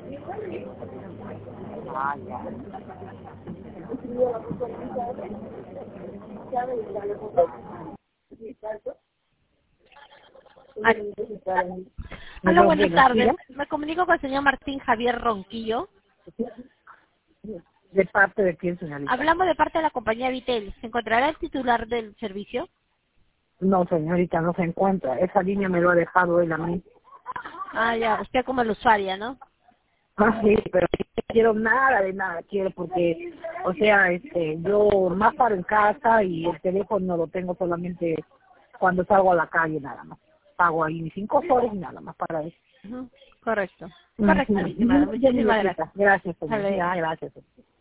Ah, ya. Hola, buenas tardes. Me comunico con el señor Martín Javier Ronquillo. ¿De parte de quién, señorita? Hablamos de parte de la compañía Vitel. ¿Se encontrará el titular del servicio? No, señorita, no se encuentra. Esa línea me lo ha dejado él a mí. Ah, ya. Usted como el usuaria, ¿no? Ah, sí, pero no quiero nada de nada, quiero porque, o sea, yo más paro en casa y el teléfono lo tengo solamente cuando salgo a la calle nada más. Pago ahí mis 5 soles y nada más para eso. Correcto. Correcto, mi estimada. Muchísimas gracias. Gracias, Hasta señor. luego. Ya, gracias.